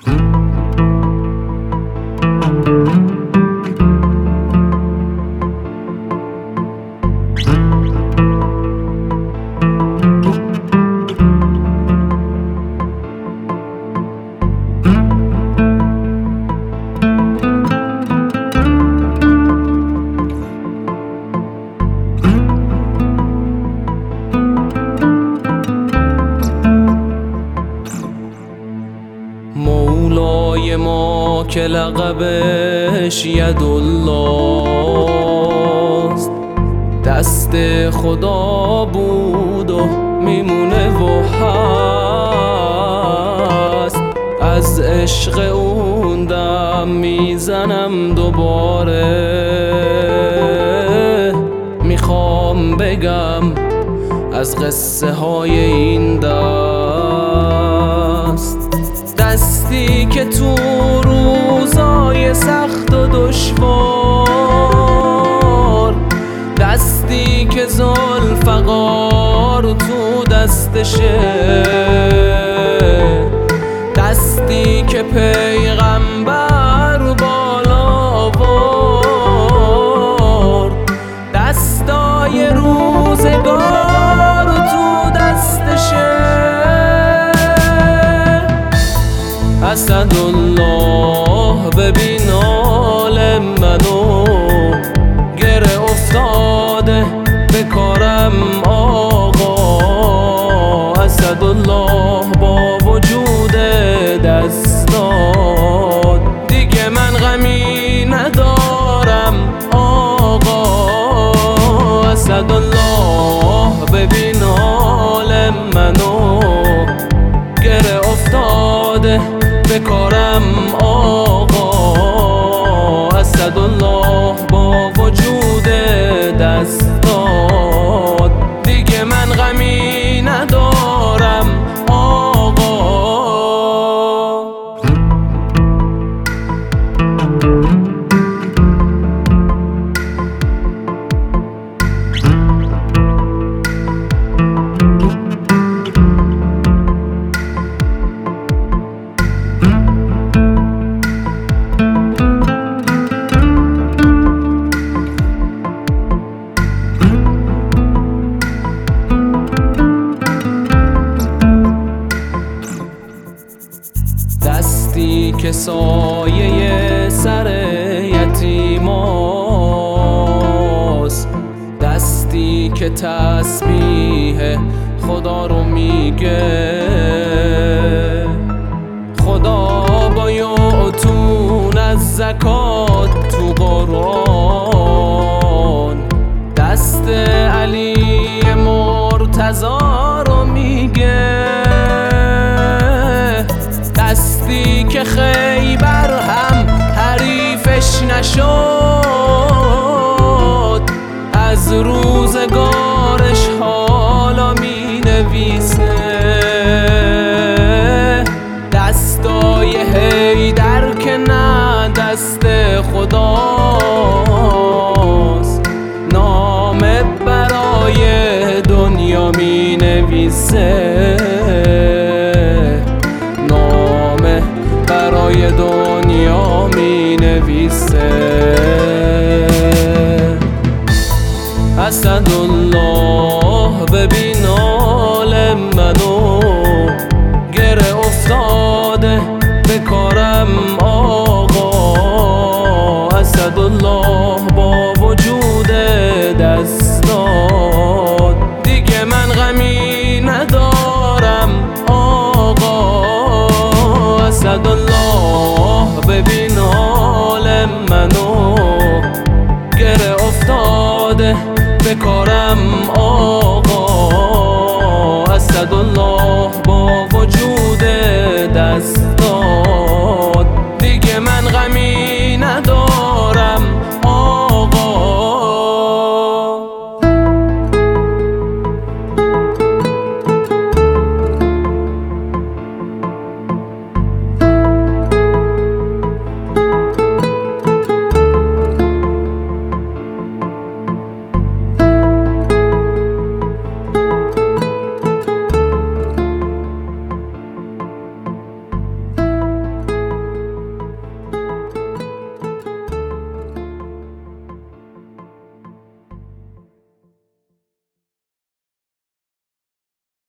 مولای ما که لقبش یدالله است، دست خدا بود و میمونه و هست. از عشق اون دم میزنم دوباره، میخوام بگم از قصه های این دست. دستی که تو روزای سخت و دشوار، دستی که ذوالفقار تو دستشه، دستی که پیغمبر بالا آورد، دستای روزگار تو دستشه. اسدالله ببین حال منو، گره افتاده به کارم آقا. اسدالله با وجود دستات دیگه من غمی ندارم آقا. اسدالله ببین حال منو، گره افتاده به کارم آقا. اسدالله با وجود دستات دیگه من غمی ندارم آقا. دستی که سایه سر یتیماست، دستی که تسبیح خدا رو میگه. خدا با یعطون از زکات تو قرآن، دست علی مرتضی رو میگه. دستی که خیبر هم حریفش نشد، از روزگارش حالا می نویسه. دستای حیدر که نه دست خداست، نامه برای دنیا می نویسه. برای دنیا می نویسه. اسدالله ببین حال منو، گره افتاده به کارم آقا. اسدالله با وجود دستات دیگه من غمی ندارم آقا. اسدالله ببین حال منو، گره افتاده به کارم